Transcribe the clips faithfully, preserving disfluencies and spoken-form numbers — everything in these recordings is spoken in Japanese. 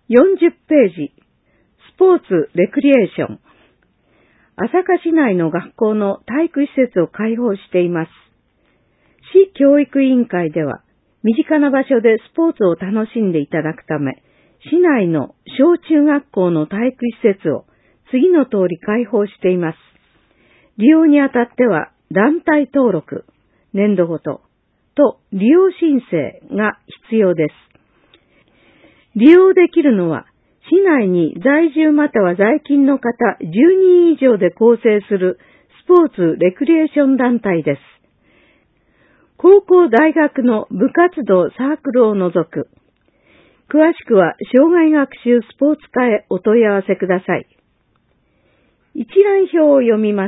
よんじゅっページ、スポーツ・レクリエーション。朝霞市内の学校の体育施設を開放しています。市教育委員会では、身近な場所でスポーツを楽しんでいただくため、市内の小中学校の体育施設を次の通り開放しています。利用にあたっては、団体登録、年度ごと、と利用申請が必要です。利用できるのは、市内に在住または在勤の方じゅうにん以上で構成するスポーツ・レクリエーション団体です。高校・大学の部活動・サークルを除く。詳しくは、障害学習スポーツ課へお問い合わせください。一覧表を読みます。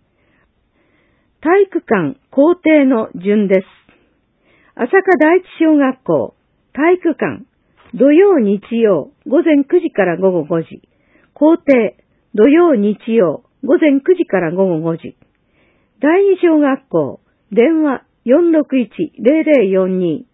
体育館校庭の順です。朝霞第一小学校、体育館、土曜日曜、午前くじから午後ごじ。校庭、土曜日曜、午前くじから午後ごじ。第二小学校、電話 よんろくいち ゼロゼロよんに。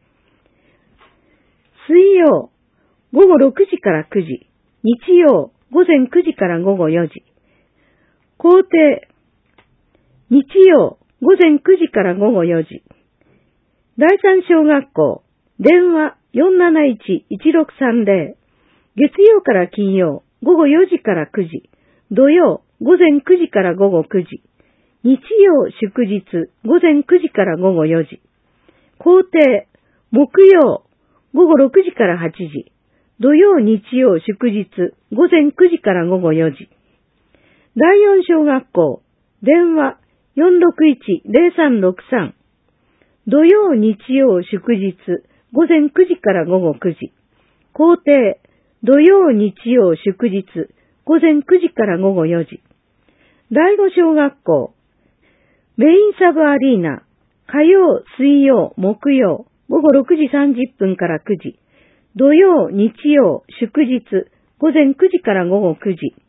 水曜、午後ろくじからくじ。日曜、午前くじから午後よじ。校庭、日曜、午前くじから午後よじ。第三小学校、電話 よんなないち いちろくさんゼロ。月曜から金曜、午後よじからくじ。土曜、午前くじから午後くじ。日曜、祝日、午前くじから午後よじ。校庭、木曜、午後ろくじからはちじ。土曜、日曜、祝日、午前くじから午後よじ。第四小学校、電話 よんろくいち ゼロさんろくさん。土曜、日曜、祝日、午前くじから午後くじ。校庭、土曜、日曜、祝日、午前くじから午後よじ。第五小学校、メインサブアリーナ、火曜、水曜、木曜、午後ろくじさんじゅっぷんからくじ。土曜、日曜、祝日、午前くじから午後くじ。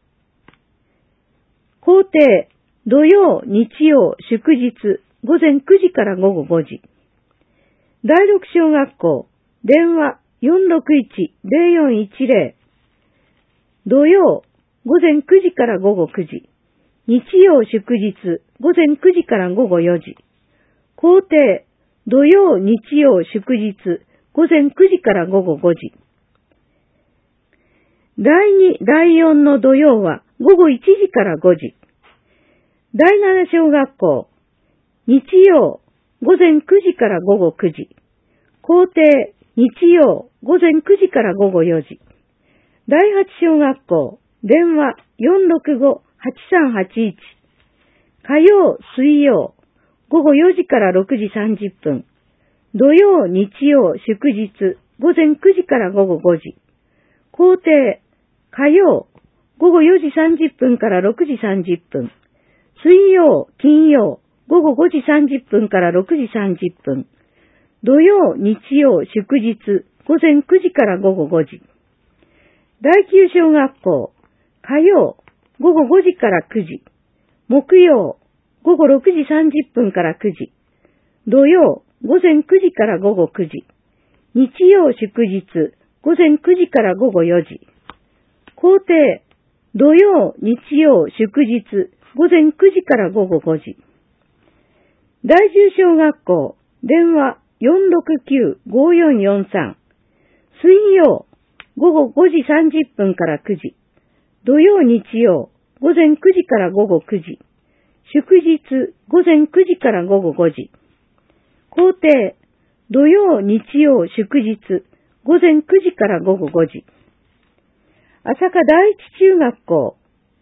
校庭、土曜、日曜、祝日、午前くじから午後ごじ。第六小学校、電話 よんろくいち ゼロよんいちゼロ。土曜、午前くじから午後くじ。日曜祝日、午前くじから午後よじ。校庭、土曜、日曜祝日、午前くじから午後ごじ。第二、第四の土曜は午後いちじからごじ。第七小学校、日曜、午前くじから午後くじ。校庭、日曜、午前くじから午後よじ。第八小学校、電話 よんろくご はちさんはちいち。火曜、水曜、午後よじからろくじさんじゅっぷん。土曜、日曜、祝日、午前くじから午後ごじ。校庭、火曜、午後よじさんじゅっぷんからろくじさんじゅっぷん。水曜、金曜、午後ごじさんじゅっぷんからろくじさんじゅっぷん。土曜、日曜、祝日、午前くじから午後ごじ。第九小学校、火曜、午後ごじからくじ。木曜、午後ろくじさんじゅっぷんからくじ。土曜、午前くじから午後くじ。日曜、祝日、午前くじから午後よじ。校庭、土曜、日曜、祝日、午前くじから午後ごじ。第十小学校、電話 よんろくきゅう ごよんよんさん。水曜、午後ごじさんじゅっぷんからくじ。土曜、日曜、午前くじから午後くじ。祝日、午前くじから午後ごじ。校庭、土曜、日曜、祝日、午前くじから午後ごじ。朝霞第一中学校、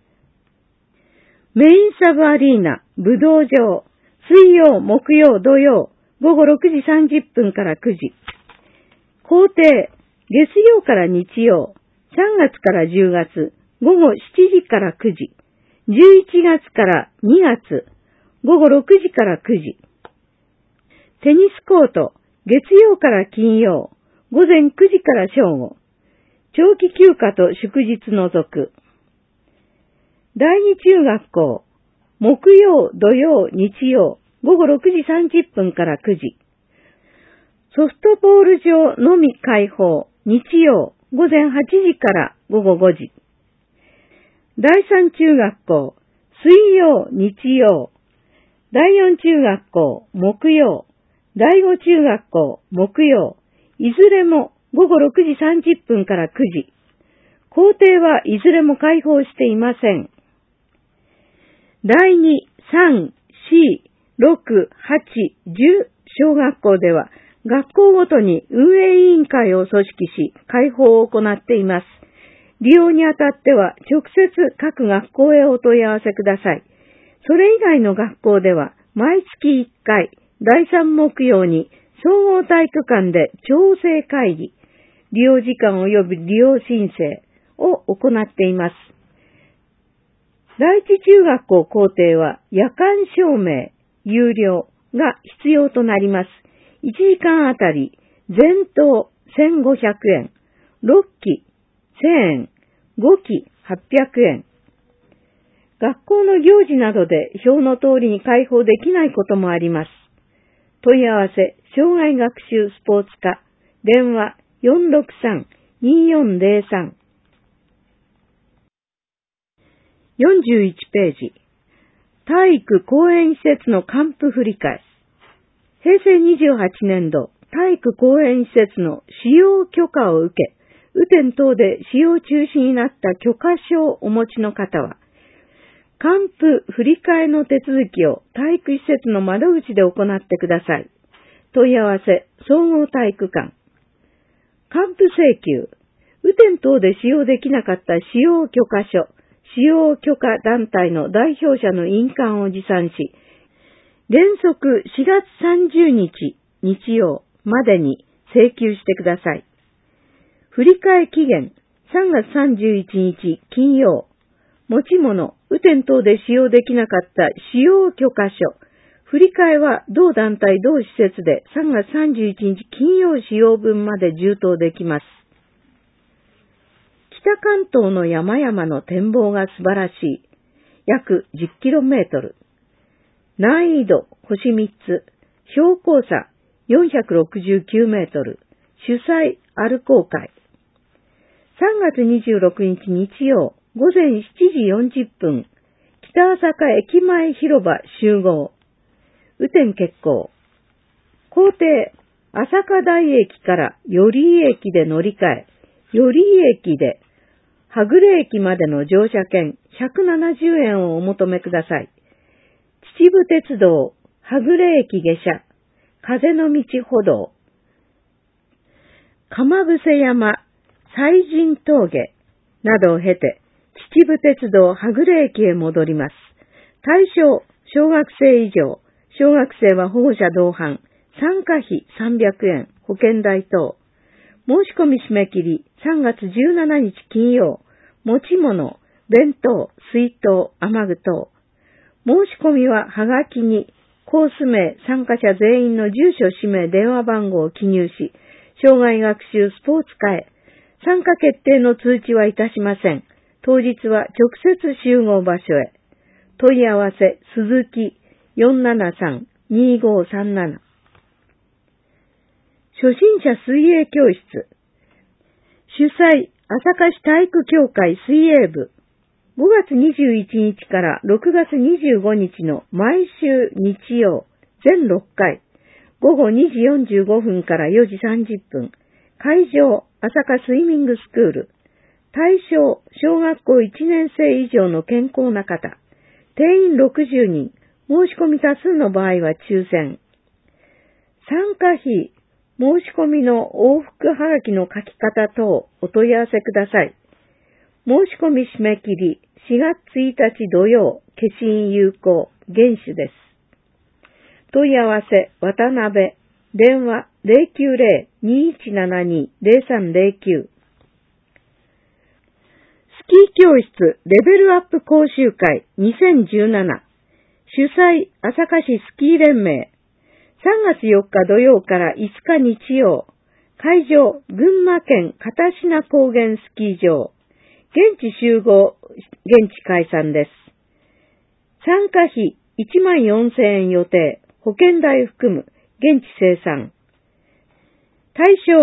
メインサブアリーナ、武道場、水曜、木曜、土曜、午後ろくじさんじゅっぷんからくじ。校庭、月曜から日曜、さんがつからじゅうがつ、午後しちじからくじ。じゅういちがつからにがつ、午後ろくじからくじ。テニスコート、月曜から金曜、午前くじから正午。長期休暇と祝日除く。第二中学校、木曜、土曜、日曜、午後ろくじさんじゅっぷんからくじ。ソフトボール場のみ開放、日曜、 午前はちじから午後ごじ。だいさん中学校、水曜、日曜。だいよん中学校、木曜。だいご中学校、木曜。いずれも午後ろくじさんじゅっぷんからくじ。校庭はいずれも開放していません。だいに、さん、よん、ろく、はち、じゅう小学校では学校ごとに運営委員会を組織し開放を行っています。利用にあたっては直接各学校へお問い合わせください。それ以外の学校では毎月いっかいだいさん木曜に総合体育館で調整会議、利用時間及び利用申請を行っています。第一中学校校庭は夜間照明、有料が必要となります。いちじかんあたり全棟せんごひゃくえん、ろっきせんえん、ごきはっぴゃくえん。学校の行事などで表の通りに開放できないこともあります。問い合わせ、障害学習スポーツ課、電話 よんろくさん によんぜろさん。よんじゅういちページ。体育公園施設の還付振替。へいせいにじゅうはちねんど、体育公園施設の使用許可を受け、雨天等で使用中止になった許可証をお持ちの方は、還付振替の手続きを体育施設の窓口で行ってください。問い合わせ、総合体育館。還付請求。雨天等で使用できなかった使用許可書、使用許可団体の代表者の印鑑を持参し、原則しがつさんじゅうにち日曜までに請求してください。振替期限さんがつさんじゅういちにち金曜。持ち物、雨天等で使用できなかった使用許可書。振替は同団体同施設でさんがつさんじゅういちにち金曜使用分まで充当できます。北関東の山々の展望が素晴らしい。約じゅっキロメートル。難易度星みっつ。標高差よんひゃくろくじゅうきゅうメートル。主催アルコー会。さんがつにじゅうろくにち日曜午前しちじよんじゅっぷん。北朝霞駅前広場集合。雨天決行。校庭、朝霞台駅から寄居駅で乗り換え、寄居駅ではぐれ駅までの乗車券ひゃくななじゅうえんをお求めください。秩父鉄道、はぐれ駅下車、風の道歩道、釜伏山、西陣峠などを経て、秩父鉄道はぐれ駅へ戻ります。対象、小学生以上、小学生は保護者同伴、参加費さんびゃくえん、保険代等。申し込み締め切りさんがつじゅうしちにち金曜、持ち物、弁当、水筒、雨具等。申し込みははがきに、コース名、参加者全員の住所、氏名、電話番号を記入し、障害学習スポーツ課へ、参加決定の通知はいたしません。当日は直接集合場所へ。問い合わせ、鈴木 よんななさん にごさんなな。初心者水泳教室。主催、朝霞市体育協会水泳部。ごがつにじゅういちにちからろくがつにじゅうごにちの毎週日曜、全ろっかい。午後にじよんじゅうごふんからよじさんじゅっぷん。会場、朝霞スイミングスクール。対象、小学校いちねんせい以上の健康な方。定員ろくじゅうにん。申し込み多数の場合は抽選。参加費、申し込みの往復はがきの書き方等お問い合わせください。申し込み締め切りしがつついたち土曜、消印有効、厳守です。問い合わせ、渡辺、電話 ゼロきゅうゼロ にいちななに ゼロさんゼロきゅう。スキー教室レベルアップ講習会にせんじゅうなな。主催、朝霞市スキー連盟。さんがつよっか土曜からいつか日曜。会場、群馬県片品高原スキー場。現地集合、現地解散です。参加費いちまんよんせんえん予定。保険代含む。現地生産。対象、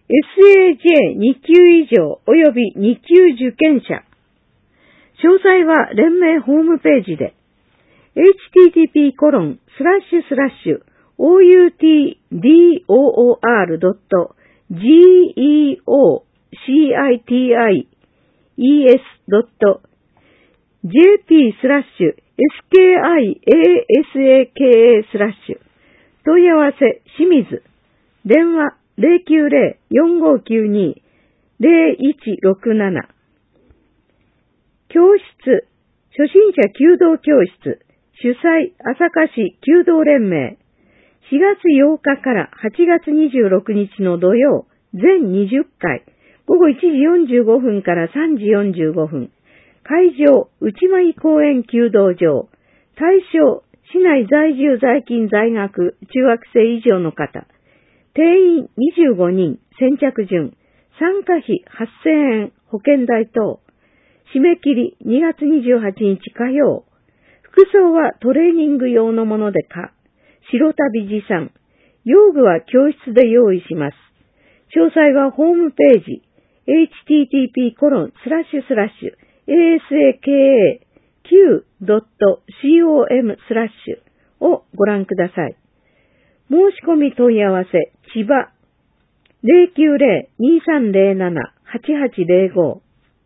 エスエージェーに 級以上及びに級受験者。詳細は連盟ホームページで エイチティーティーピーコロンスラッシュスラッシュ オーユーティーディーオーオーアールドットジーイーオーシーアイティーアイイーエスドットジェーピースラッシュエスケーアイエーエスエーケーエースラッシュ問い合わせ清水電話ゼロきゅうゼロ よんごきゅうに ゼロいちろくなな教室初心者弓道教室主催朝霞市弓道連盟しがつようかからはちがつにじゅうろくにちの土曜全にじゅっかいごごいちじよんじゅうごふんからさんじよんじゅうごふん会場内間公園弓道場対象市内在住在勤在学中学生以上の方定員にじゅうごにん先着順参加費はっせんえん保険代等締め切りにがつにじゅうはちにち火曜服装はトレーニング用のものでか白旅持参用具は教室で用意します詳細はホームページ エイチティーティーピーコロンスラッシュスラッシュ エーエスエーケーエーキュードットコム スラッシュをご覧ください。申し込み問い合わせ千葉 ゼロきゅうゼロ にさんゼロなな はちはちゼロご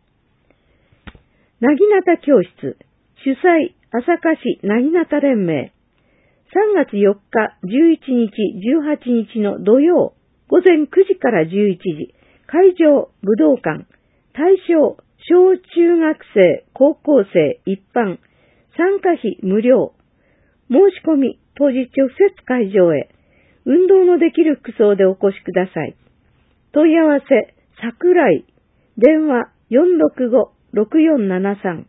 なぎなた教室主催朝霞市なぎなた連盟さんがつよっかじゅういちにちじゅうはちにちの土曜ごぜんくじからじゅういちじ会場武道館対象小中学生高校生一般参加費無料申し込み当日直接会場へ運動のできる服装でお越しください問い合わせ桜井電話 よんろくご ろくよんななさん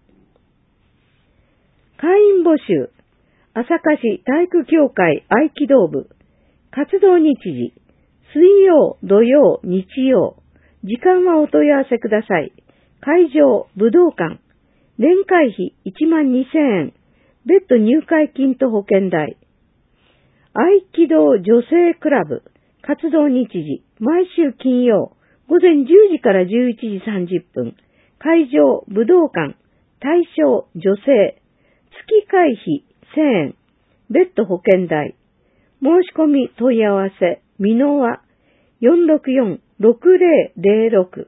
会員募集朝霞市体育協会合気道部活動日時水曜土曜日曜時間はお問い合わせください会場武道館年会費いちまんにせんえん別途入会金と保険代合気道女性クラブ活動日時毎週金曜ごぜんじゅうじからじゅういちじさんじゅっぷん会場武道館対象女性月会費せんえん別途保険代申し込み問い合わせ美濃は よんろくよん ろくゼロゼロろく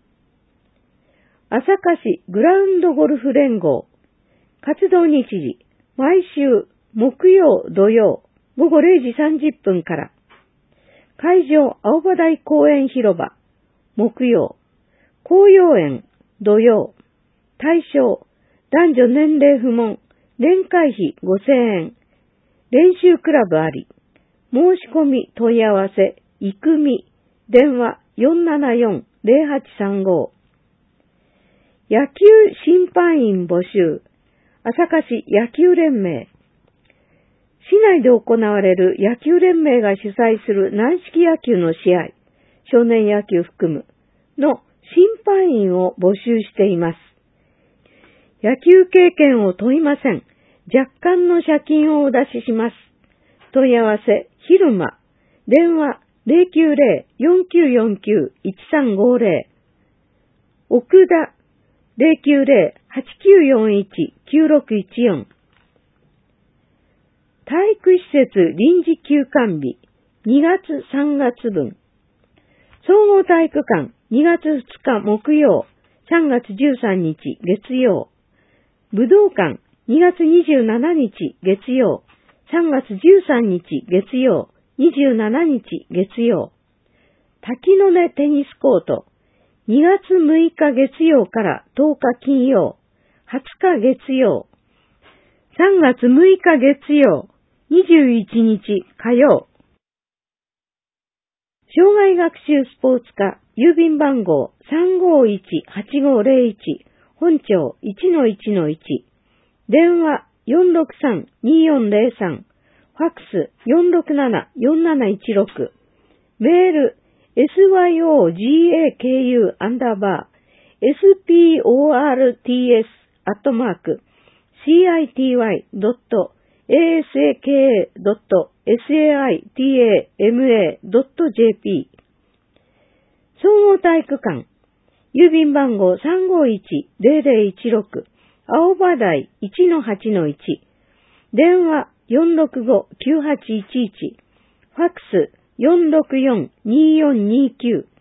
朝霞市グラウンドゴルフ連合活動日時毎週木曜土曜ごごれいじさんじゅっぷんから会場青葉台公園広場木曜紅葉園土曜対象男女年齢不問年会費ごせんえん練習クラブあり申し込み問い合わせいくみ電話 よんななよん ゼロはちさんご野球審判員募集朝霞市野球連盟市内で行われる野球連盟が主催する軟式野球の試合少年野球含むの審判員を募集しています野球経験を問いません若干の謝金をお出しします問い合わせ昼間電話 ゼロきゅうゼロ よんきゅうよんきゅう いちさんごゼロ奥田 ゼロきゅうゼロ はちきゅうよんいち きゅうろくいちよん体育施設臨時休館日にがつさんがつぶん総合体育館にがつふつか木曜さんがつじゅうさんにち月曜武道館にがつにじゅうしちにち月曜さんがつじゅうさんにち月曜にじゅうしちにち月曜滝の根テニスコートにがつむいか月曜からとおか金曜はつか月曜さんがつむいか月曜にじゅういちにち火曜障害学習スポーツ科郵便番号 さんごいちはちごゼロいち 本庁 いちのいちのいち 電話 よんろくさん によんゼロさん ファックス よんろくなな よんなないちろく メール エスワイオージーエーケーユー アンダーバー エスピーオーアールティーエス アットマーク シーアイティーワイ ドット エーエスエーケーエー ドット エスエーアイティーエーエムエー ドット ジェーピー総合体育館、郵便番号 さんごいちゼロゼロいちろく、青葉台 いちのはちのいち、電話 よんろくごきゅうはちいちいち、ファックス よんろくよんにーよんにーきゅう、